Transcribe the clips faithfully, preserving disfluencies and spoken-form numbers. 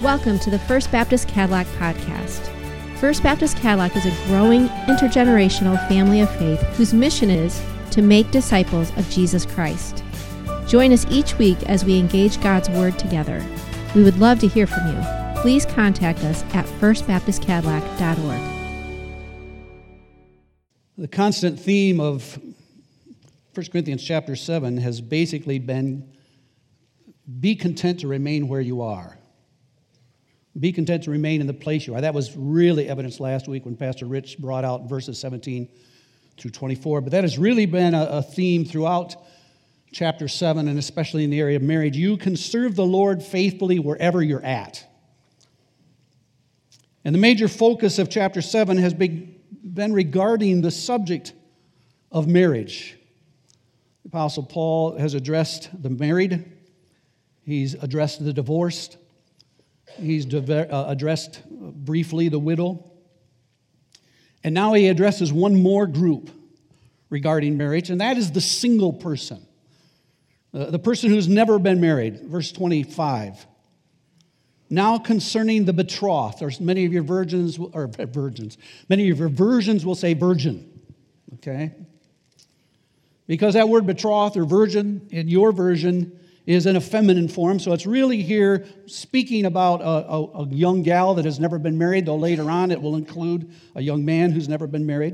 Welcome to the First Baptist Cadillac Podcast. First Baptist Cadillac is a growing intergenerational family of faith whose mission is to make disciples of Jesus Christ. Join us each week as we engage God's Word together. We would love to hear from you. Please contact us at first baptist cadillac dot org. The constant theme of First Corinthians chapter seven has basically been, be content to remain where you are. Be content to remain in the place you are. That was really evidenced last week when Pastor Rich brought out verses seventeen through twenty-four. But that has really been a, a theme throughout chapter seven, and especially in the area of marriage. You can serve the Lord faithfully wherever you're at. And the major focus of chapter seven has been regarding the subject of marriage. The Apostle Paul has addressed the married. He's addressed the divorced. He's addressed briefly the widow. And now he addresses one more group regarding marriage, and that is the single person. Uh, the person who's never been married. Verse twenty-five. Now concerning the betrothed, there's many of your virgins, or virgins, many of your versions will say virgin, okay? Because that word betrothed or virgin in your version is in a feminine form, so it's really here speaking about a, a, a young gal that has never been married, though later on it will include a young man who's never been married.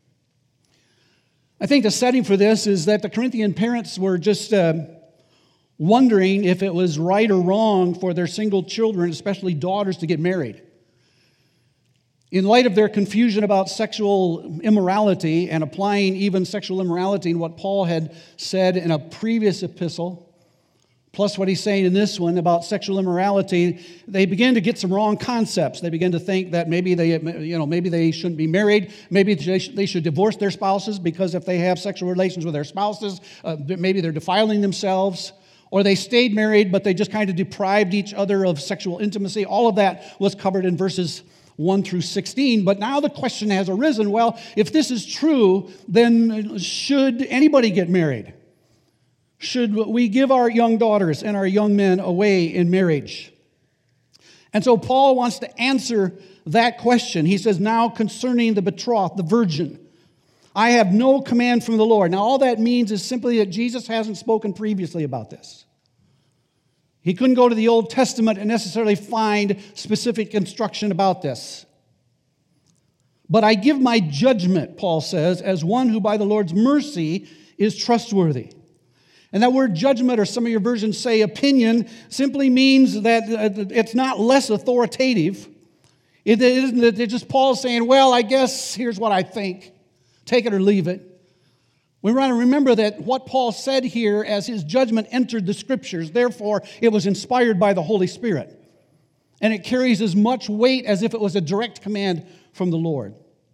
I think the setting for this is that the Corinthian parents were just uh, wondering if it was right or wrong for their single children, especially daughters, to get married. In light of their confusion about sexual immorality and applying even sexual immorality in what Paul had said in a previous epistle, plus what he's saying in this one about sexual immorality, they begin to get some wrong concepts. They begin to think that maybe they, you know, maybe they shouldn't be married. Maybe they should divorce their spouses because if they have sexual relations with their spouses, uh, maybe they're defiling themselves. Or they stayed married, but they just kind of deprived each other of sexual intimacy. All of that was covered in verses one through sixteen. But now the question has arisen, well, if this is true, then should anybody get married? Should we give our young daughters and our young men away in marriage? And so Paul wants to answer that question. He says, now concerning the betrothed, the virgin, I have no command from the Lord. Now all that means is simply that Jesus hasn't spoken previously about this. He couldn't go to the Old Testament and necessarily find specific instruction about this. But I give my judgment, Paul says, as one who by the Lord's mercy is trustworthy. And that word judgment, or some of your versions say opinion, simply means that it's not less authoritative. It isn't that it's just Paul saying, well, I guess here's what I think. Take it or leave it. We want to remember that what Paul said here as his judgment entered the Scriptures, therefore it was inspired by the Holy Spirit. And it carries as much weight as if it was a direct command from the Lord.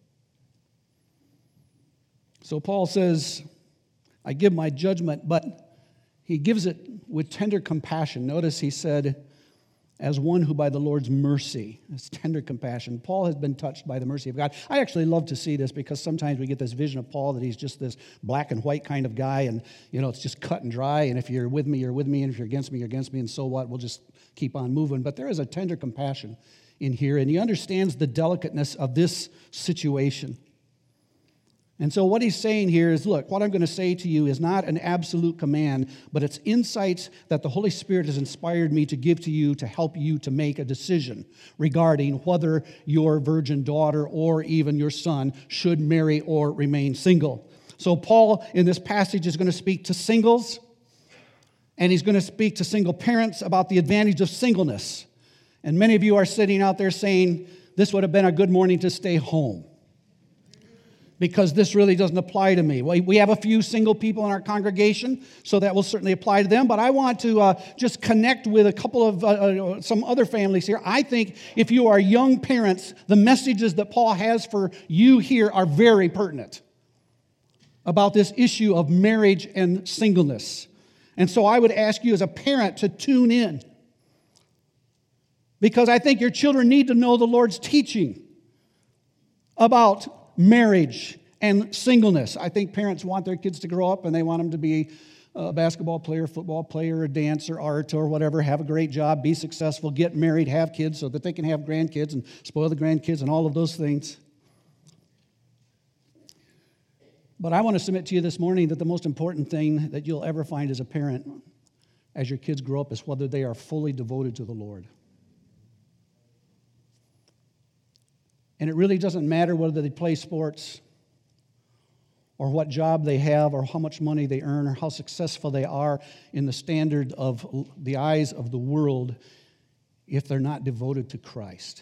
So Paul says, I give my judgment, but he gives it with tender compassion. Notice he said, as one who by the Lord's mercy, it's tender compassion. Paul has been touched by the mercy of God. I actually love to see this because sometimes we get this vision of Paul that he's just this black and white kind of guy, and you know it's just cut and dry, and if you're with me, you're with me, and if you're against me, you're against me, and so what? We'll just keep on moving. But there is a tender compassion in here, and he understands the delicateness of this situation. And so what he's saying here is, look, what I'm going to say to you is not an absolute command, but it's insights that the Holy Spirit has inspired me to give to you to help you to make a decision regarding whether your virgin daughter or even your son should marry or remain single. So Paul, in this passage, is going to speak to singles, and he's going to speak to single parents about the advantage of singleness. And many of you are sitting out there saying, this would have been a good morning to stay home, because this really doesn't apply to me. We have a few single people in our congregation, so that will certainly apply to them. But I want to uh, just connect with a couple of uh, uh, some other families here. I think if you are young parents, the messages that Paul has for you here are very pertinent about this issue of marriage and singleness. And so I would ask you as a parent to tune in, because I think your children need to know the Lord's teaching about marriage and singleness. I think parents want their kids to grow up and they want them to be a basketball player, football player, a dancer, art, or whatever, have a great job, be successful, get married, have kids so that they can have grandkids and spoil the grandkids and all of those things. But I want to submit to you this morning that the most important thing that you'll ever find as a parent as your kids grow up is whether they are fully devoted to the Lord. And it really doesn't matter whether they play sports or what job they have or how much money they earn or how successful they are in the standard of the eyes of the world if they're not devoted to Christ.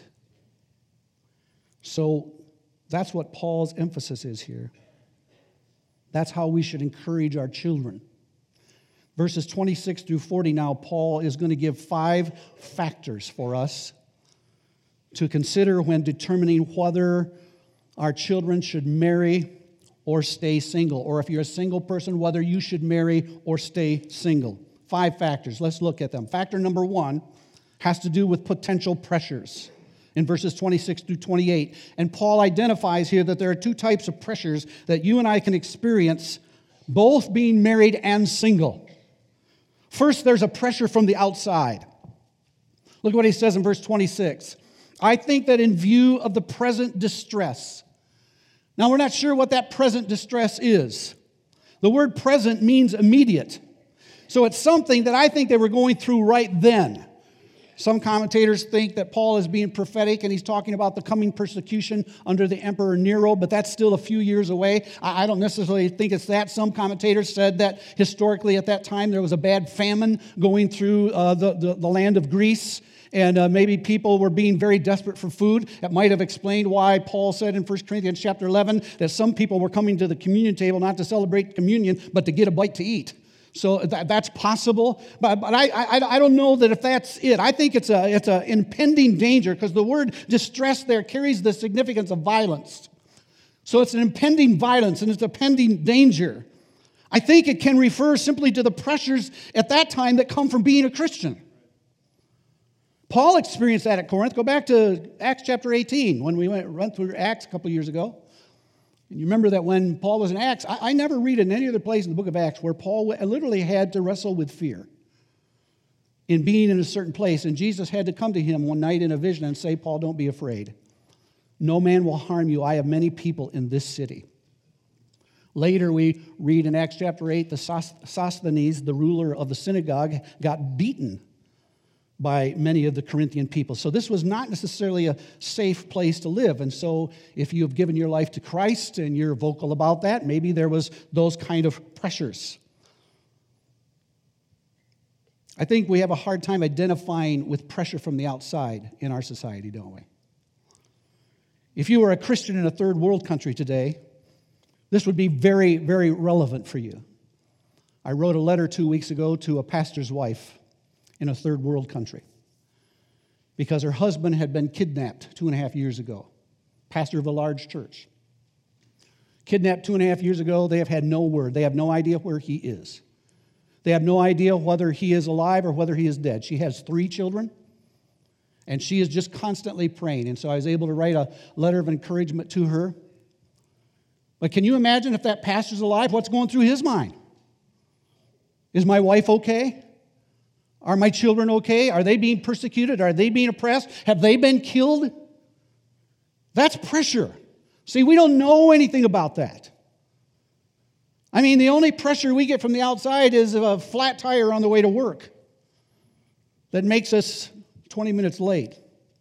So that's what Paul's emphasis is here. That's how we should encourage our children. Verses twenty-six through forty now, Paul is going to give five factors for us to consider when determining whether our children should marry or stay single, or if you're a single person, whether you should marry or stay single. Five factors. Let's look at them. Factor number one has to do with potential pressures in verses twenty-six through twenty-eight. And Paul identifies here that there are two types of pressures that you and I can experience, both being married and single. First, there's a pressure from the outside. Look what he says in verse twenty-six. I think that in view of the present distress. Now, we're not sure what that present distress is. The word present means immediate. So it's something that I think they were going through right then. Some commentators think that Paul is being prophetic and he's talking about the coming persecution under the Emperor Nero, but that's still a few years away. I don't necessarily think it's that. Some commentators said that historically at that time there was a bad famine going through uh, the, the, the land of Greece. And uh, maybe people were being very desperate for food. That might have explained why Paul said in First Corinthians chapter eleven that some people were coming to the communion table not to celebrate communion, but to get a bite to eat. So that, that's possible. But, but I, I, I don't know that if that's it. I think it's a it's an impending danger because the word distress there carries the significance of violence. So it's an impending violence and it's a pending danger. I think it can refer simply to the pressures at that time that come from being a Christian. Paul experienced that at Corinth. Go back to Acts chapter eighteen when we went run through Acts a couple years ago. And you remember that when Paul was in Acts, I, I never read in any other place in the book of Acts where Paul literally had to wrestle with fear in being in a certain place. And Jesus had to come to him one night in a vision and say, Paul, don't be afraid. No man will harm you. I have many people in this city. Later we read in Acts chapter eight, the Sosthenes, the ruler of the synagogue, got beaten by many of the Corinthian people. So this was not necessarily a safe place to live. And so if you have given your life to Christ and you're vocal about that, maybe there was those kind of pressures. I think we have a hard time identifying with pressure from the outside in our society, don't we? If you were a Christian in a third world country today, this would be very, very relevant for you. I wrote a letter two weeks ago to a pastor's wife in a third world country because her husband had been kidnapped two and a half years ago, pastor of a large church. Kidnapped two and a half years ago, they have had no word. They have no idea where he is. They have no idea whether he is alive or whether he is dead. She has three children, and she is just constantly praying. And so I was able to write a letter of encouragement to her. But can you imagine if that pastor's alive, what's going through his mind? Is my wife okay? Are my children okay? Are they being persecuted? Are they being oppressed? Have they been killed? That's pressure. See, we don't know anything about that. I mean, the only pressure we get from the outside is a flat tire on the way to work that makes us twenty minutes late.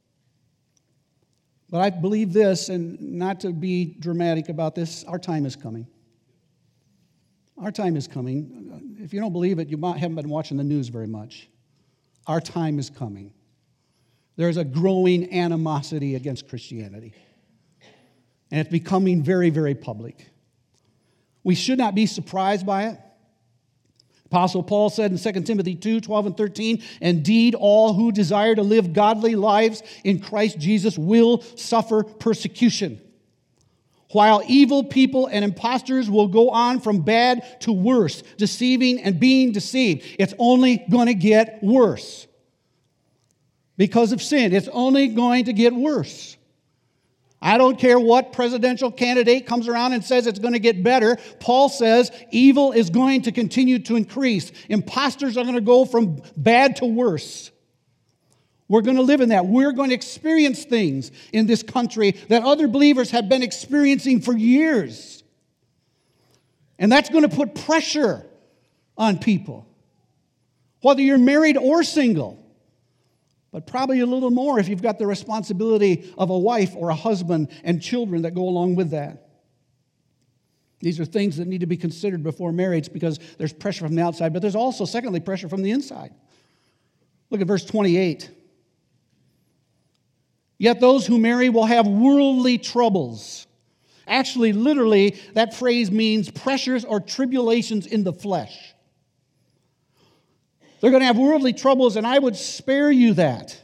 But I believe this, and not to be dramatic about this, our time is coming. Our time is coming. If you don't believe it, you haven't been watching the news very much. Our time is coming. There's a growing animosity against Christianity. And it's becoming very, very public. We should not be surprised by it. Apostle Paul said in Second Timothy two, twelve and thirteen, indeed, all who desire to live godly lives in Christ Jesus will suffer persecution. While evil people and impostors will go on from bad to worse, deceiving and being deceived. It's only going to get worse. Because of sin, it's only going to get worse. I don't care what presidential candidate comes around and says it's going to get better. Paul says evil is going to continue to increase. Imposters are going to go from bad to worse. We're going to live in that. We're going to experience things in this country that other believers have been experiencing for years. And that's going to put pressure on people, whether you're married or single. But probably a little more if you've got the responsibility of a wife or a husband and children that go along with that. These are things that need to be considered before marriage because there's pressure from the outside, but there's also, secondly, pressure from the inside. Look at verse twenty-eight. Yet those who marry will have worldly troubles. Actually, literally, that phrase means pressures or tribulations in the flesh. They're going to have worldly troubles, and I would spare you that.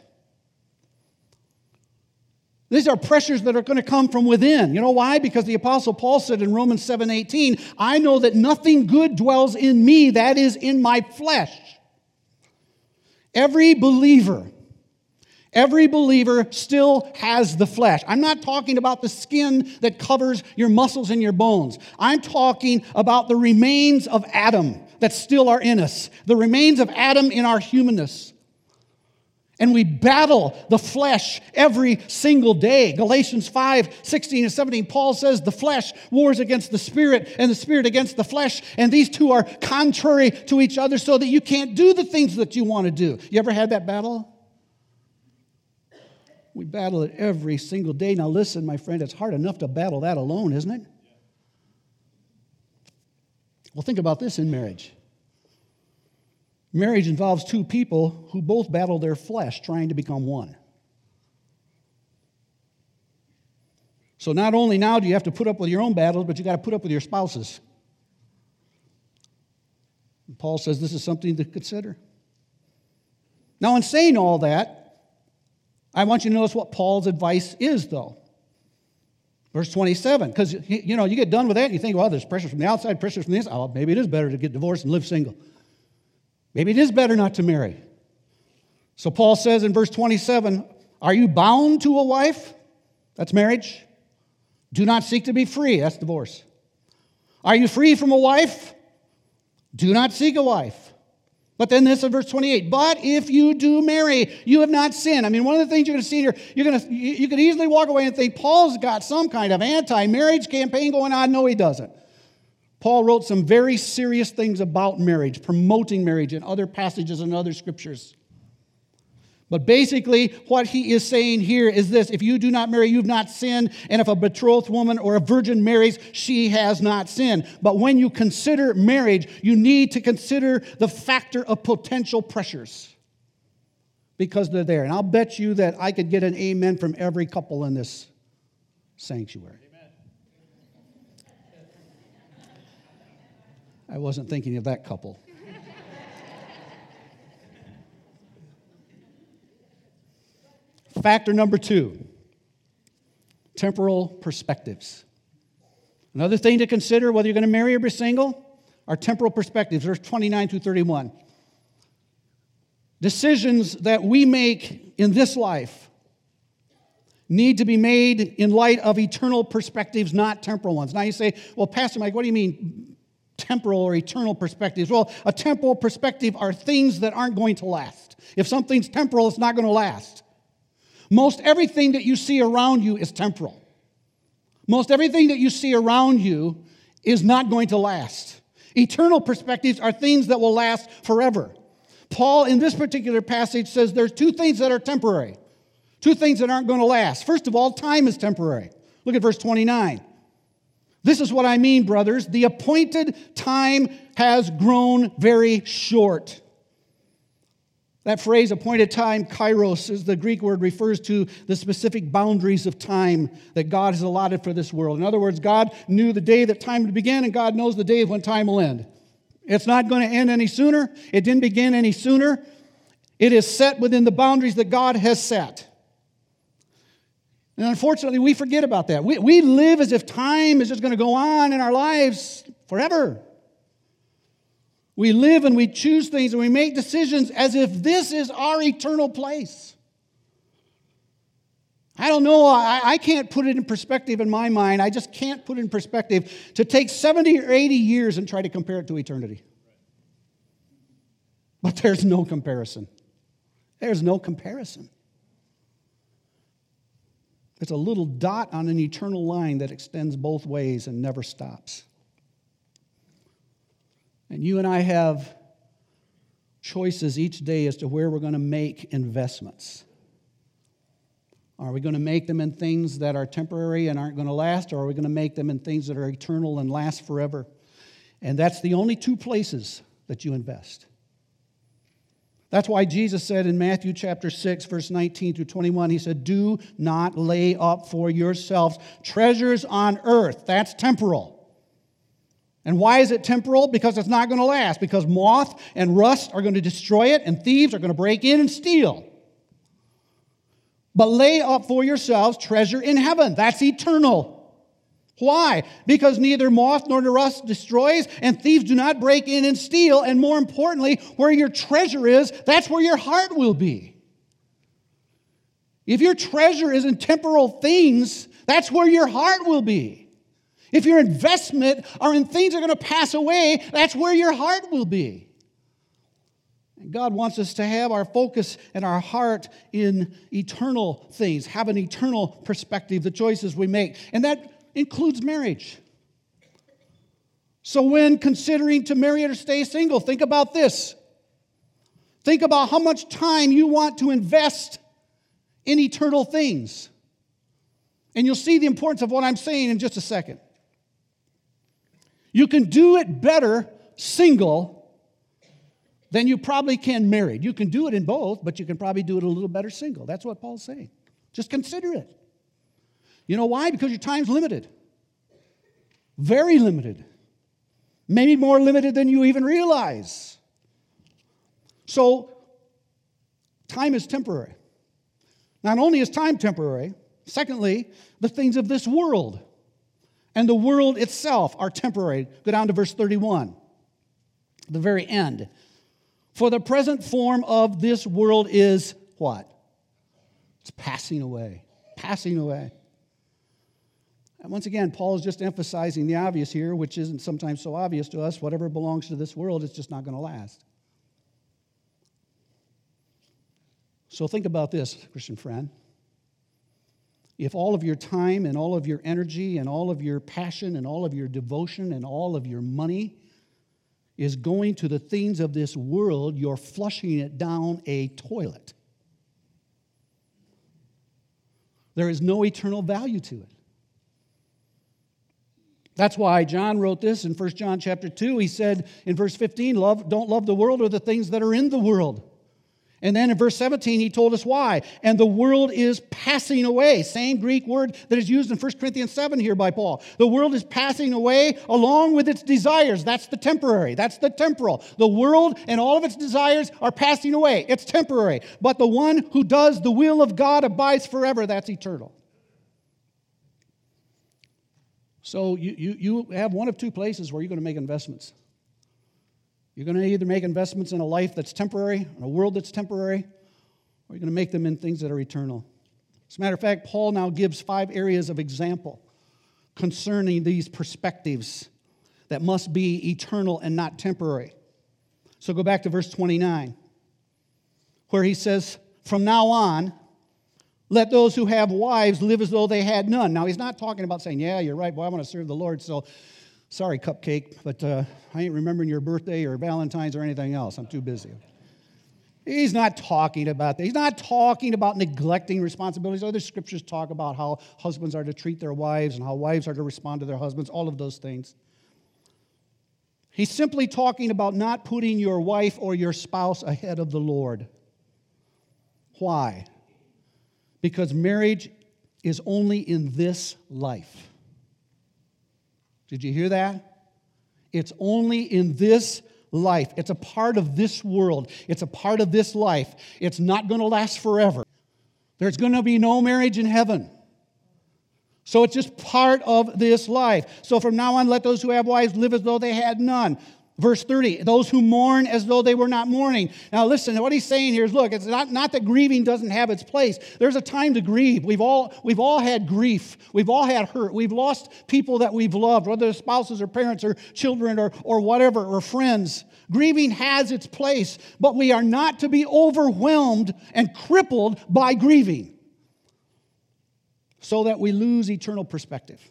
These are pressures that are going to come from within. You know why? Because the Apostle Paul said in Romans seven eighteen, I know that nothing good dwells in me, that is, in my flesh. Every believer, every believer still has the flesh. I'm not talking about the skin that covers your muscles and your bones. I'm talking about the remains of Adam that still are in us, the remains of Adam in our humanness. And we battle the flesh every single day. Galatians five, sixteen and seventeen, Paul says the flesh wars against the spirit and the spirit against the flesh, and these two are contrary to each other so that you can't do the things that you want to do. You ever had that battle? We battle it every single day. Now listen, my friend, it's hard enough to battle that alone, isn't it? Well, think about this in marriage. Marriage involves two people who both battle their flesh trying to become one. So not only now do you have to put up with your own battles, but you got to put up with your spouses. And Paul says this is something to consider. Now, in saying all that, I want you to notice what Paul's advice is, though. Verse twenty-seven, because, you know, you get done with that and you think, well, there's pressure from the outside, pressure from the inside. Oh, maybe it is better to get divorced and live single. Maybe it is better not to marry. So Paul says in verse twenty-seven, are you bound to a wife? That's marriage. Do not seek to be free. That's divorce. Are you free from a wife? Do not seek a wife. But then this in verse twenty-eight, but if you do marry, you have not sinned. I mean, one of the things you're going to see here, you're going to, you could easily walk away and think, Paul's got some kind of anti-marriage campaign going on. No, he doesn't. Paul wrote some very serious things about marriage, promoting marriage in other passages and other scriptures. But basically, what he is saying here is this: if you do not marry, you've not sinned, and if a betrothed woman or a virgin marries, she has not sinned. But when you consider marriage, you need to consider the factor of potential pressures, because they're there. And I'll bet you that I could get an amen from every couple in this sanctuary. Amen. I wasn't thinking of that couple. Factor number two, temporal perspectives. Another thing to consider, whether you're going to marry or be single, are temporal perspectives. Verse twenty-nine through thirty-one. Decisions that we make in this life need to be made in light of eternal perspectives, not temporal ones. Now you say, well, Pastor Mike, what do you mean temporal or eternal perspectives? Well, a temporal perspective are things that aren't going to last. If something's temporal, it's not going to last. Most everything that you see around you is temporal. Most everything that you see around you is not going to last. Eternal perspectives are things that will last forever. Paul, in this particular passage, says there's two things that are temporary, two things that aren't going to last. First of all, time is temporary. Look at verse twenty-nine. This is what I mean, brothers. The appointed time has grown very short. That phrase, appointed time, kairos, is the Greek word, refers to the specific boundaries of time that God has allotted for this world. In other words, God knew the day that time would begin, and God knows the day when time will end. It's not going to end any sooner. It didn't begin any sooner. It is set within the boundaries that God has set. And unfortunately, we forget about that. We, we live as if time is just going to go on in our lives forever. We live and we choose things and we make decisions as if this is our eternal place. I don't know. I, I can't put it in perspective in my mind. I just can't put it in perspective to take seventy or eighty years and try to compare it to eternity. But there's no comparison. There's no comparison. It's a little dot on an eternal line that extends both ways and never stops. And you and I have choices each day as to where we're going to make investments. Are we going to make them in things that are temporary and aren't going to last, or are we going to make them in things that are eternal and last forever? And that's the only two places that you invest. That's why Jesus said in Matthew chapter six, verse nineteen through twenty-one, he said, do not lay up for yourselves treasures on earth. That's temporal. And why is it temporal? Because it's not going to last. Because moth and rust are going to destroy it, and thieves are going to break in and steal. But lay up for yourselves treasure in heaven. That's eternal. Why? Because neither moth nor the rust destroys, and thieves do not break in and steal. And more importantly, where your treasure is, that's where your heart will be. If your treasure is in temporal things, that's where your heart will be. If your investment are in things that are going to pass away, that's where your heart will be. And God wants us to have our focus and our heart in eternal things, have an eternal perspective, the choices we make. And that includes marriage. So when considering to marry or stay single, think about this. Think about how much time you want to invest in eternal things. And you'll see the importance of what I'm saying in just a second. You can do it better single than you probably can married. You can do it in both, but you can probably do it a little better single. That's what Paul's saying. Just consider it. You know why? Because your time's limited. Very limited. Maybe more limited than you even realize. So, time is temporary. Not only is time temporary, secondly, the things of this world and the world itself are temporary. Go down to verse thirty-one, the very end. For the present form of this world is what? It's passing away. Passing away. And once again, Paul is just emphasizing the obvious here, which isn't sometimes so obvious to us. Whatever belongs to this world is just not going to last. So think about this, Christian friend. If all of your time and all of your energy and all of your passion and all of your devotion and all of your money is going to the things of this world, you're flushing it down a toilet. There is no eternal value to it. That's why John wrote this in First John chapter two. He said in verse fifteen, love, don't love the world or the things that are in the world. And then in verse seventeen, he told us why. And the world is passing away. Same Greek word that is used in First Corinthians seven here by Paul. The world is passing away along with its desires. That's the temporary. That's the temporal. The world and all of its desires are passing away. It's temporary. But the one who does the will of God abides forever. That's eternal. So you, you, you have one of two places where you're going to make investments. You're going to either make investments in a life that's temporary, in a world that's temporary, or you're going to make them in things that are eternal. As a matter of fact, Paul now gives five areas of example concerning these perspectives that must be eternal and not temporary. So go back to verse twenty-nine, where he says, from now on, let those who have wives live as though they had none. Now, he's not talking about saying, yeah, you're right, boy, I want to serve the Lord, so sorry, cupcake, but uh, I ain't remembering your birthday or Valentine's or anything else. I'm too busy. He's not talking about that. He's not talking about neglecting responsibilities. Other scriptures talk about how husbands are to treat their wives and how wives are to respond to their husbands, all of those things. He's simply talking about not putting your wife or your spouse ahead of the Lord. Why? Because marriage is only in this life. Did you hear that? It's only in this life. It's a part of this world. It's a part of this life. It's not going to last forever. There's going to be no marriage in heaven. So it's just part of this life. So from now on, let those who have wives live as though they had none. Verse thirty, those who mourn as though they were not mourning. Now listen, what he's saying here is, look, it's not, not that grieving doesn't have its place. There's a time to grieve. We've all, we've all had grief. We've all had hurt. We've lost people that we've loved, whether they're spouses or parents or children or, or whatever, or friends. Grieving has its place, but we are not to be overwhelmed and crippled by grieving so that we lose eternal perspective.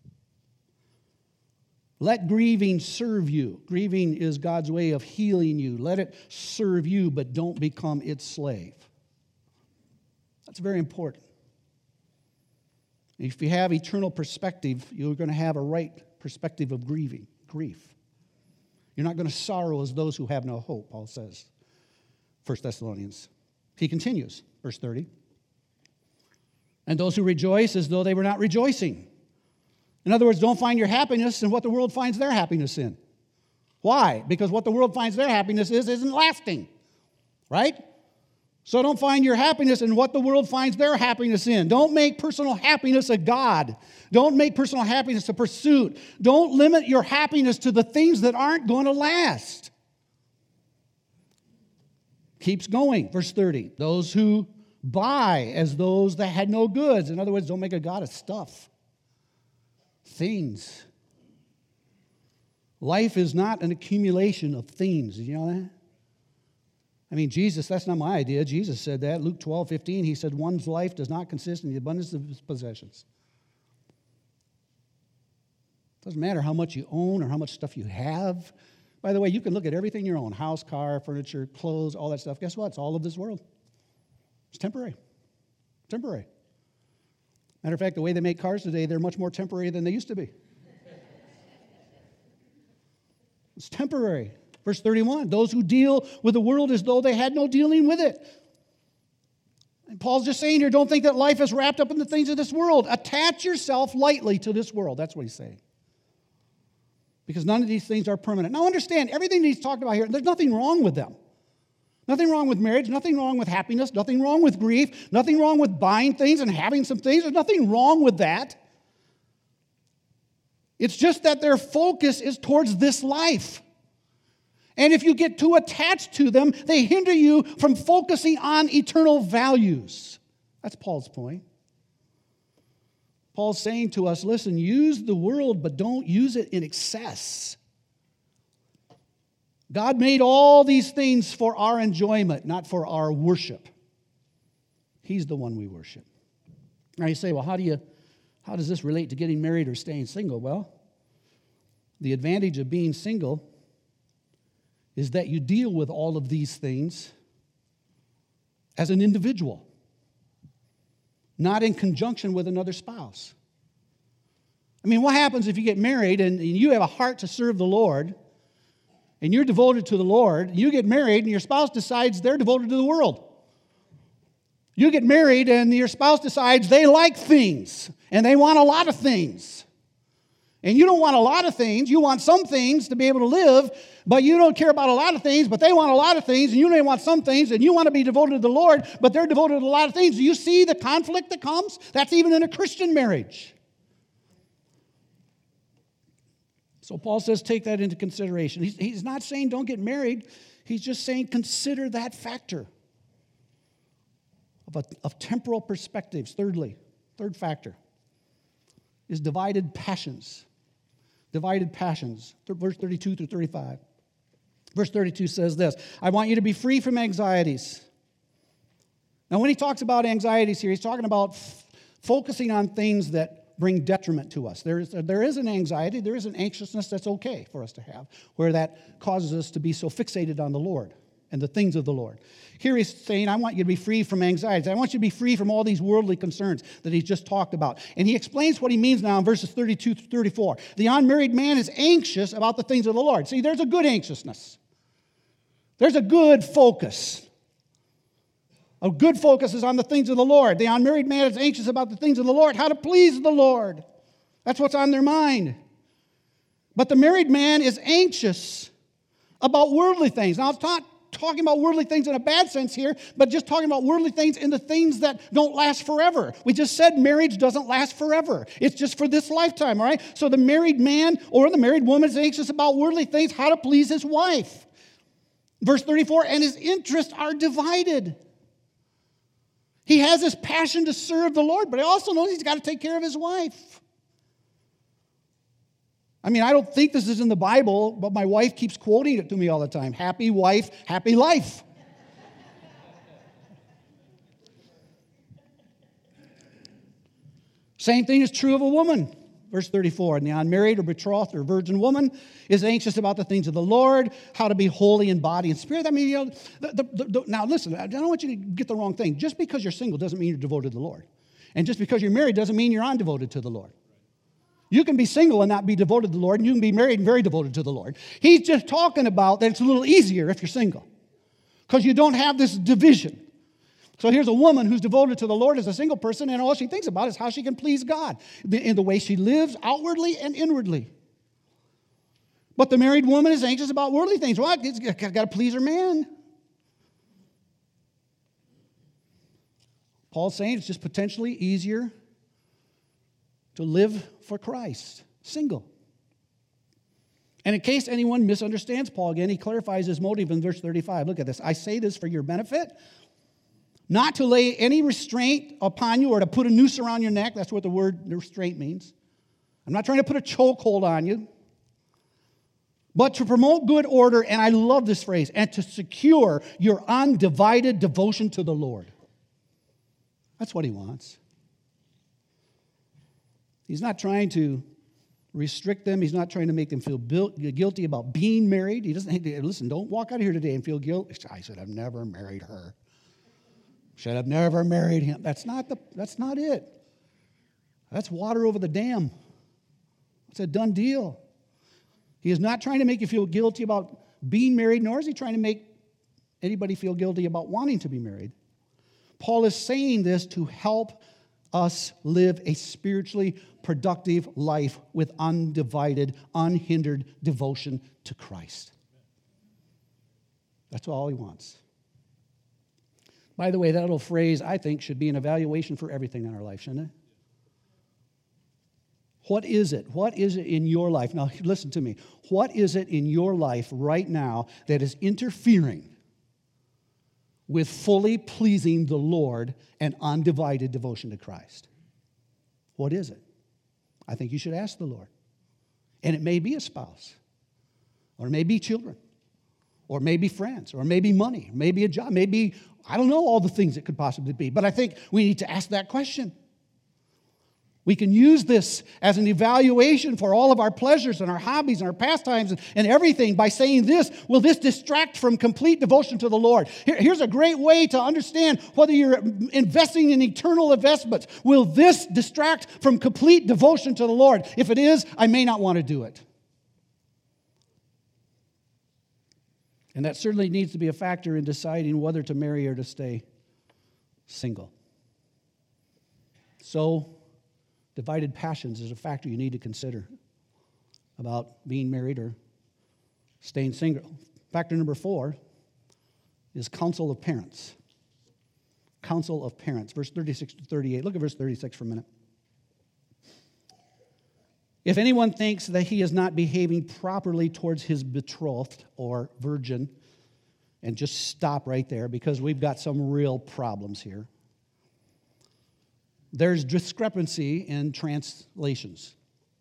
Let grieving serve you. Grieving is God's way of healing you. Let it serve you, but don't become its slave. That's very important. If you have eternal perspective, you're going to have a right perspective of grieving, grief. You're not going to sorrow as those who have no hope, Paul says, First Thessalonians. He continues, verse thirty. And those who rejoice as though they were not rejoicing. In other words, don't find your happiness in what the world finds their happiness in. Why? Because what the world finds their happiness is isn't lasting, right? So don't find your happiness in what the world finds their happiness in. Don't make personal happiness a god. Don't make personal happiness a pursuit. Don't limit your happiness to the things that aren't going to last. Keeps going, verse thirty. Those who buy as those that had no goods. In other words, don't make a god of stuff. Things. Life is not an accumulation of things. Did you know that? I mean, Jesus, that's not my idea. Jesus said that. Luke twelve fifteen, he said, one's life does not consist in the abundance of his possessions. Doesn't matter how much you own or how much stuff you have. By the way, you can look at everything you own, house, car, furniture, clothes, all that stuff. Guess what? It's all of this world. It's temporary. Temporary. Matter of fact, the way they make cars today, they're much more temporary than they used to be. It's temporary. Verse thirty-one, those who deal with the world as though they had no dealing with it. And Paul's just saying here, don't think that life is wrapped up in the things of this world. Attach yourself lightly to this world. That's what he's saying. Because none of these things are permanent. Now understand, everything that he's talked about here, there's nothing wrong with them. Nothing wrong with marriage, nothing wrong with happiness, nothing wrong with grief, nothing wrong with buying things and having some things. There's nothing wrong with that. It's just that their focus is towards this life. And if you get too attached to them, they hinder you from focusing on eternal values. That's Paul's point. Paul's saying to us, listen, use the world, but don't use it in excess. God made all these things for our enjoyment, not for our worship. He's the one we worship. Now you say, well, how do you, how does this relate to getting married or staying single? Well, the advantage of being single is that you deal with all of these things as an individual, not in conjunction with another spouse. I mean, what happens if you get married and you have a heart to serve the Lord, and you're devoted to the Lord, you get married and your spouse decides they're devoted to the world. You get married and your spouse decides they like things and they want a lot of things. And you don't want a lot of things, you want some things to be able to live, but you don't care about a lot of things, but they want a lot of things, and you don't want some things, and you want to be devoted to the Lord, but they're devoted to a lot of things. Do you see the conflict that comes? That's even in a Christian marriage. So Paul says take that into consideration. He's, he's not saying don't get married. He's just saying consider that factor of, a, of temporal perspectives. Thirdly, third factor is divided passions. Divided passions. Verse thirty-two through thirty-five. Verse thirty-two says this, I want you to be free from anxieties. Now when he talks about anxieties here, he's talking about f- focusing on things that bring detriment to us. There is, there is an anxiety, there is an anxiousness that's okay for us to have, where that causes us to be so fixated on the Lord and the things of the Lord. Here he's saying, I want you to be free from anxieties. I want you to be free from all these worldly concerns that he's just talked about. And he explains what he means now in verses thirty-two to thirty-four. The unmarried man is anxious about the things of the Lord. See, there's a good anxiousness. There's a good focus. A good focus is on the things of the Lord. The unmarried man is anxious about the things of the Lord, how to please the Lord. That's what's on their mind. But the married man is anxious about worldly things. Now, it's not talking about worldly things in a bad sense here, but just talking about worldly things in the things that don't last forever. We just said marriage doesn't last forever. It's just for this lifetime, all right? So the married man or the married woman is anxious about worldly things, how to please his wife. Verse thirty-four, and his interests are divided. He has this passion to serve the Lord, but he also knows he's got to take care of his wife. I mean, I don't think this is in the Bible, but my wife keeps quoting it to me all the time. Happy wife, happy life. Same thing is true of a woman. Verse thirty-four, and the unmarried or betrothed or virgin woman is anxious about the things of the Lord, how to be holy in body and spirit. I mean, you know, the, the, the, now listen, I don't want you to get the wrong thing. Just because you're single doesn't mean you're devoted to the Lord. And just because you're married doesn't mean you're undevoted to the Lord. You can be single and not be devoted to the Lord, and you can be married and very devoted to the Lord. He's just talking about that it's a little easier if you're single because you don't have this division. So here's a woman who's devoted to the Lord as a single person, and all she thinks about is how she can please God in the way she lives outwardly and inwardly. But the married woman is anxious about worldly things. What? Well, I've got to please her man. Paul's saying it's just potentially easier to live for Christ, single. And in case anyone misunderstands Paul again, he clarifies his motive in verse thirty-five. Look at this. I say this for your benefit, not to lay any restraint upon you or to put a noose around your neck. That's what the word restraint means. I'm not trying to put a chokehold on you, but to promote good order, and I love this phrase, and to secure your undivided devotion to the Lord. That's what he wants. He's not trying to restrict them. He's not trying to make them feel guilty about being married. He doesn't, listen, don't walk out of here today and feel guilty. I should have never married her. Should have never married him. That's not the. That's not it. That's water over the dam. It's a done deal. He is not trying to make you feel guilty about being married, nor is he trying to make anybody feel guilty about wanting to be married. Paul is saying this to help us live a spiritually productive life with undivided, unhindered devotion to Christ. That's all he wants. By the way, that little phrase, I think, should be an evaluation for everything in our life, shouldn't it? What is it? What is it in your life? Now, listen to me. What is it in your life right now that is interfering with fully pleasing the Lord and undivided devotion to Christ? What is it? I think you should ask the Lord. And it may be a spouse, or it may be children, or it may be friends, or maybe money, maybe a job, maybe, I don't know all the things it could possibly be, but I think we need to ask that question. We can use this as an evaluation for all of our pleasures and our hobbies and our pastimes and, and everything by saying this: will this distract from complete devotion to the Lord? Here, here's a great way to understand whether you're investing in eternal investments. Will this distract from complete devotion to the Lord? If it is, I may not want to do it. And that certainly needs to be a factor in deciding whether to marry or to stay single. So, divided passions is a factor you need to consider about being married or staying single. Factor number four is counsel of parents. Counsel of parents, verse thirty-six to thirty-eight. Look at verse thirty-six for a minute. If anyone thinks that he is not behaving properly towards his betrothed or virgin, and just stop right there because we've got some real problems here. There's discrepancy in translations.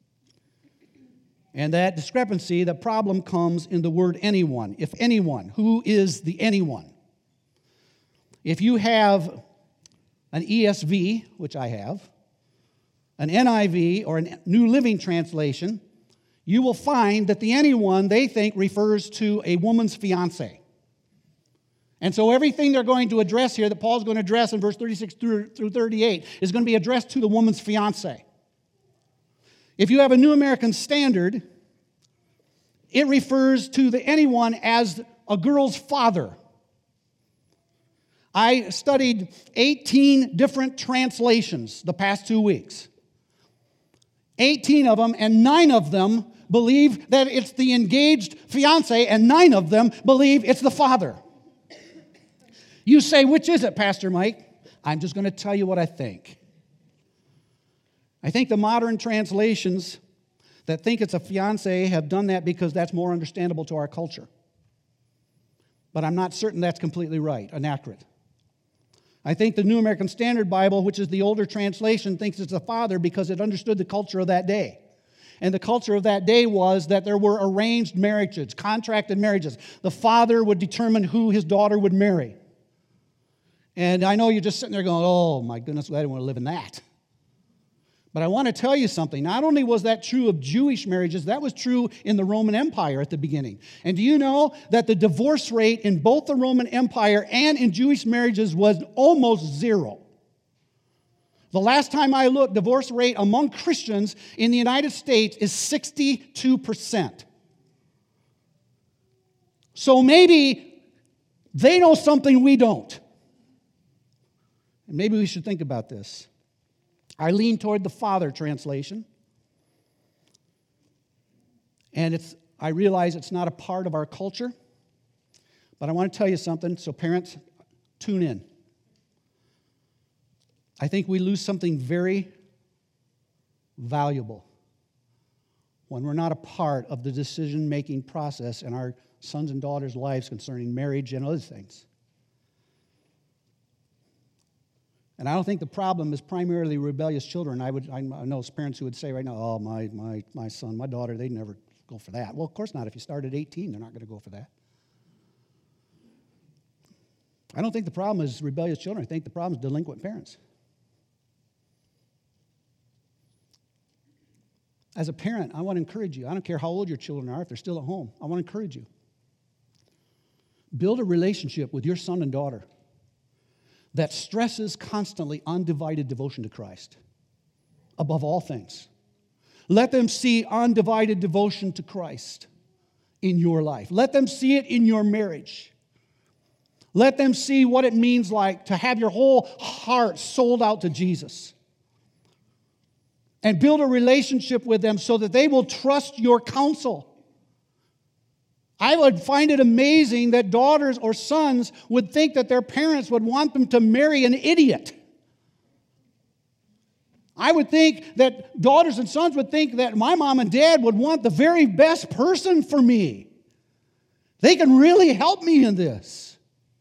And that discrepancy, the problem comes in the word anyone. If anyone, who is the anyone? If you have an E S V, which I have, an N I V or a New Living Translation, you will find that the anyone they think refers to a woman's fiancé. And so everything they're going to address here, that Paul's going to address in verse thirty-six through thirty-eight, is going to be addressed to the woman's fiancé. If you have a New American Standard, it refers to the anyone as a girl's father. I studied eighteen different translations the past two weeks. eighteen of them, and nine of them believe that it's the engaged fiancé, and nine of them believe it's the father. You say, which is it, Pastor Mike? I'm just going to tell you what I think. I think the modern translations that think it's a fiancé have done that because that's more understandable to our culture. But I'm not certain that's completely right and accurate. I think the New American Standard Bible, which is the older translation, thinks it's a father because it understood the culture of that day. And the culture of that day was that there were arranged marriages, contracted marriages. The father would determine who his daughter would marry. And I know you're just sitting there going, oh, my goodness, I don't want to live in that. But I want to tell you something. Not only was that true of Jewish marriages, that was true in the Roman Empire at the beginning. And do you know that the divorce rate in both the Roman Empire and in Jewish marriages was almost zero? The last time I looked, divorce rate among Christians in the United States is sixty-two percent. So maybe they know something we don't. And maybe we should think about this. I lean toward the Father translation. And it's I realize it's not a part of our culture. But I want to tell you something, so parents, tune in. I think we lose something very valuable when we're not a part of the decision-making process in our sons and daughters' lives concerning marriage and other things. And I don't think the problem is primarily rebellious children. I would I know parents who would say right now, oh, my, my, my son, my daughter, they'd never go for that. Well, of course not. If you start at eighteen, they're not going to go for that. I don't think the problem is rebellious children. I think the problem is delinquent parents. As a parent, I want to encourage you. I don't care how old your children are, if they're still at home. I want to encourage you. Build a relationship with your son and daughter that stresses constantly undivided devotion to Christ above all things. Let them see undivided devotion to Christ in your life. Let them see it in your marriage. Let them see what it means like to have your whole heart sold out to Jesus. And build a relationship with them so that they will trust your counsel. I would find it amazing that daughters or sons would think that their parents would want them to marry an idiot. I would think that daughters and sons would think that my mom and dad would want the very best person for me. They can really help me in this.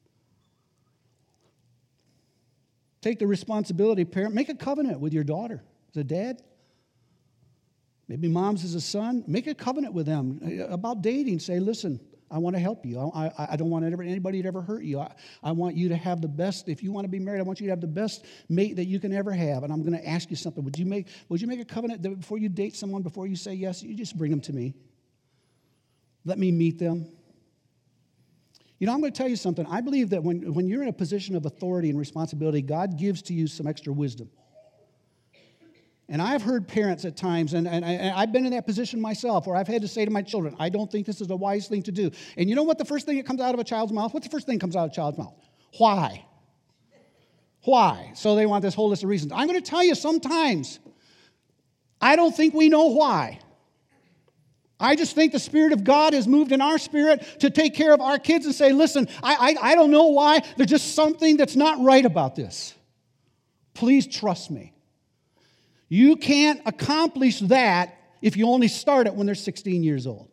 Take the responsibility, parent. Make a covenant with your daughter as a dad. Maybe moms as a son. Make a covenant with them about dating. Say, listen, I want to help you. I, I, I don't want anybody to ever hurt you. I, I want you to have the best. If you want to be married, I want you to have the best mate that you can ever have. And I'm going to ask you something. Would you make, would you make a covenant that before you date someone, before you say yes, you just bring them to me? Let me meet them. You know, I'm going to tell you something. I believe that when, when you're in a position of authority and responsibility, God gives to you some extra wisdom. And I've heard parents at times, and, and, and I've been in that position myself, where I've had to say to my children, I don't think this is a wise thing to do. And you know what the first thing that comes out of a child's mouth? What's the first thing that comes out of a child's mouth? Why? Why? So they want this whole list of reasons. I'm going to tell you sometimes, I don't think we know why. I just think the Spirit of God has moved in our spirit to take care of our kids and say, listen, I, I, I don't know why. There's just something that's not right about this. Please trust me. You can't accomplish that if you only start it when they're sixteen years old.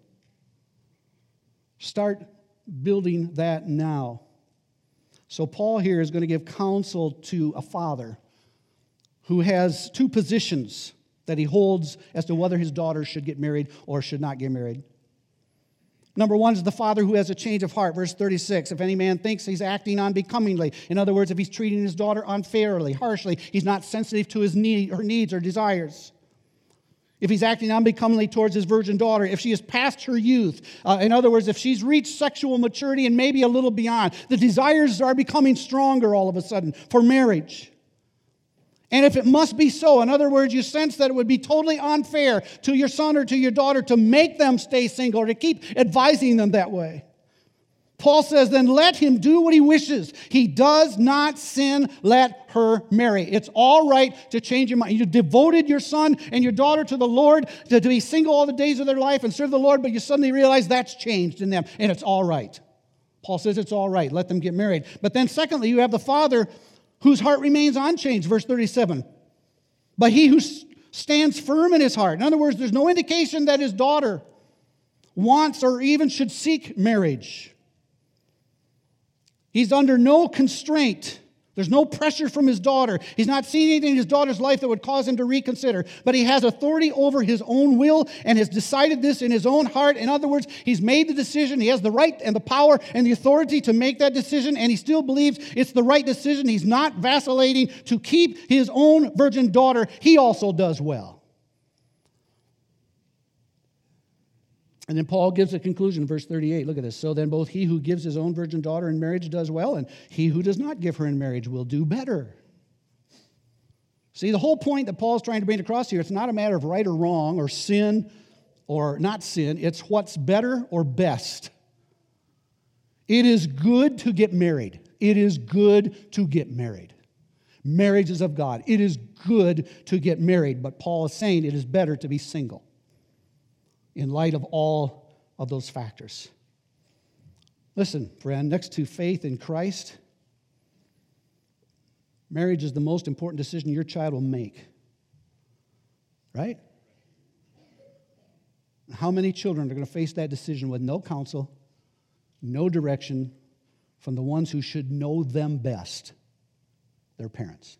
Start building that now. So Paul here is going to give counsel to a father who has two positions that he holds as to whether his daughter should get married or should not get married. Number one is the father who has a change of heart. Verse thirty-six, if any man thinks he's acting unbecomingly, in other words, if he's treating his daughter unfairly, harshly, he's not sensitive to his need, her needs or desires. If he's acting unbecomingly towards his virgin daughter, if she is past her youth, uh, in other words, if she's reached sexual maturity and maybe a little beyond, the desires are becoming stronger all of a sudden for marriage. And if it must be so, in other words, you sense that it would be totally unfair to your son or to your daughter to make them stay single or to keep advising them that way. Paul says, then let him do what he wishes. He does not sin, let her marry. It's all right to change your mind. You devoted your son and your daughter to the Lord to, to be single all the days of their life and serve the Lord, but you suddenly realize that's changed in them, and it's all right. Paul says it's all right. Let them get married. But then secondly, you have the father whose heart remains unchanged, verse thirty-seven. But he who stands firm in his heart. In other words, there's no indication that his daughter wants or even should seek marriage. He's under no constraint. There's no pressure from his daughter. He's not seeing anything in his daughter's life that would cause him to reconsider. But he has authority over his own will and has decided this in his own heart. In other words, he's made the decision. He has the right and the power and the authority to make that decision, and he still believes it's the right decision. He's not vacillating to keep his own virgin daughter. He also does well. And then Paul gives a conclusion in verse thirty-eight. Look at this. So then both he who gives his own virgin daughter in marriage does well, and he who does not give her in marriage will do better. See, the whole point that Paul's trying to bring across here, it's not a matter of right or wrong or sin or not sin. It's what's better or best. It is good to get married. It is good to get married. Marriage is of God. It is good to get married, but Paul is saying it is better to be single, in light of all of those factors. Listen, friend, next to faith in Christ, marriage is the most important decision your child will make. Right? How many children are going to face that decision with no counsel, no direction from the ones who should know them best, their parents?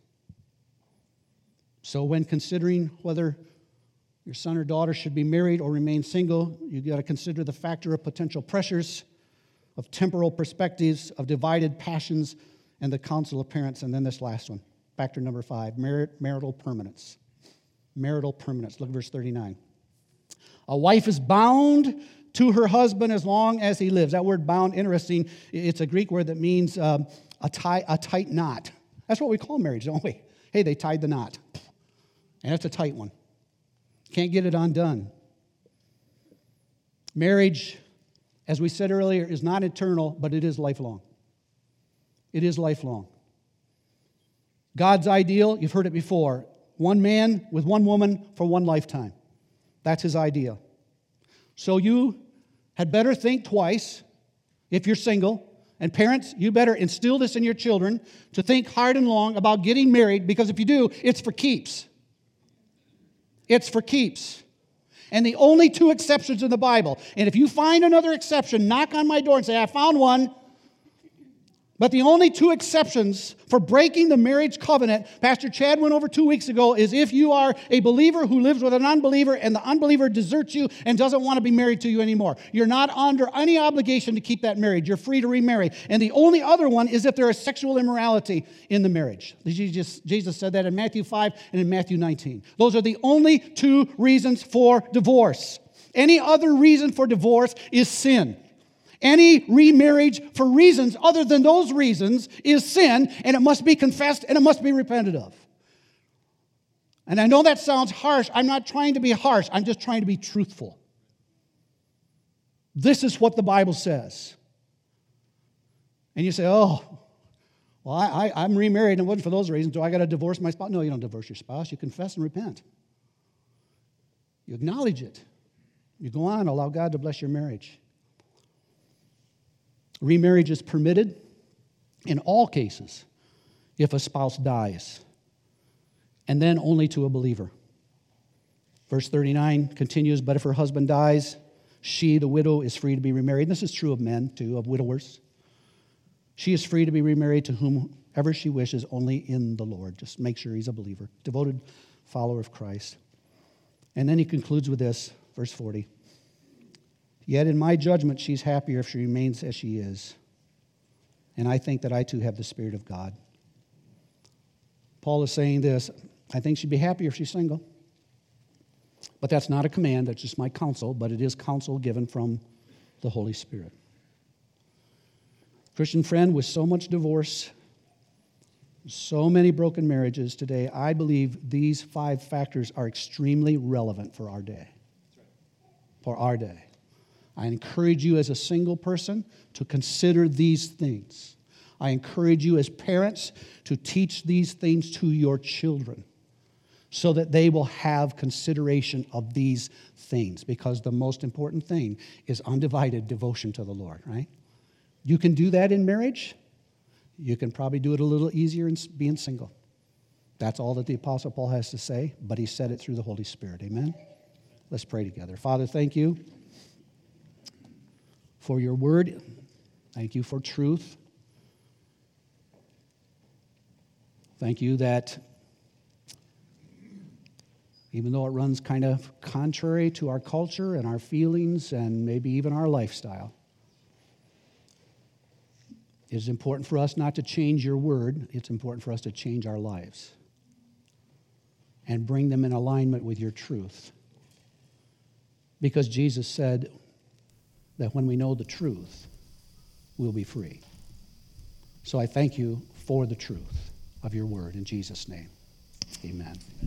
So when considering whether your son or daughter should be married or remain single, you've got to consider the factor of potential pressures, of temporal perspectives, of divided passions, and the counsel of parents. And then this last one, factor number five, mar- marital permanence. Marital permanence. Look at verse thirty-nine. A wife is bound to her husband as long as he lives. That word bound, interesting. It's a Greek word that means um, a, tie, a tight knot. That's what we call marriage, don't we? Hey, they tied the knot. And that's a tight one. Can't get it undone. Marriage, as we said earlier, is not eternal, but it is lifelong. It is lifelong. God's ideal, you've heard it before, one man with one woman for one lifetime. That's his ideal. So you had better think twice if you're single. And parents, you better instill this in your children to think hard and long about getting married, because if you do, it's for keeps. It's for keeps. And the only two exceptions in the Bible. And if you find another exception, knock on my door and say, I found one. But the only two exceptions for breaking the marriage covenant, Pastor Chad went over two weeks ago, is if you are a believer who lives with an unbeliever and the unbeliever deserts you and doesn't want to be married to you anymore. You're not under any obligation to keep that marriage. You're free to remarry. And the only other one is if there is sexual immorality in the marriage. Jesus, Jesus said that in Matthew five and in Matthew nineteen. Those are the only two reasons for divorce. Any other reason for divorce is sin. Any remarriage for reasons other than those reasons is sin, and it must be confessed and it must be repented of. And I know that sounds harsh. I'm not trying to be harsh. I'm just trying to be truthful. This is what the Bible says. And you say, oh, well, I, I, I'm remarried and it wasn't for those reasons. Do I got to divorce my spouse? No, you don't divorce your spouse. You confess and repent. You acknowledge it. You go on, allow God to bless your marriage. Remarriage is permitted in all cases if a spouse dies, and then only to a believer. Verse thirty-nine continues, but if her husband dies, she, the widow, is free to be remarried. And this is true of men, too, of widowers. She is free to be remarried to whomever she wishes, only in the Lord. Just make sure he's a believer, devoted follower of Christ. And then he concludes with this, verse forty. Yet in my judgment, she's happier if she remains as she is. And I think that I too have the Spirit of God. Paul is saying this, I think she'd be happier if she's single. But that's not a command, that's just my counsel, but it is counsel given from the Holy Spirit. Christian friend, with so much divorce, so many broken marriages today, I believe these five factors are extremely relevant for our day. For our day. I encourage you as a single person to consider these things. I encourage you as parents to teach these things to your children so that they will have consideration of these things, because the most important thing is undivided devotion to the Lord, right? You can do that in marriage. You can probably do it a little easier in being single. That's all that the Apostle Paul has to say, but he said it through the Holy Spirit. Amen? Let's pray together. Father, thank you for your word. Thank you for truth. Thank you that even though it runs kind of contrary to our culture and our feelings and maybe even our lifestyle, it is important for us not to change your word. It's important for us to change our lives and bring them in alignment with your truth. Because Jesus said that when we know the truth, we'll be free. So I thank you for the truth of your word in Jesus' name. Amen.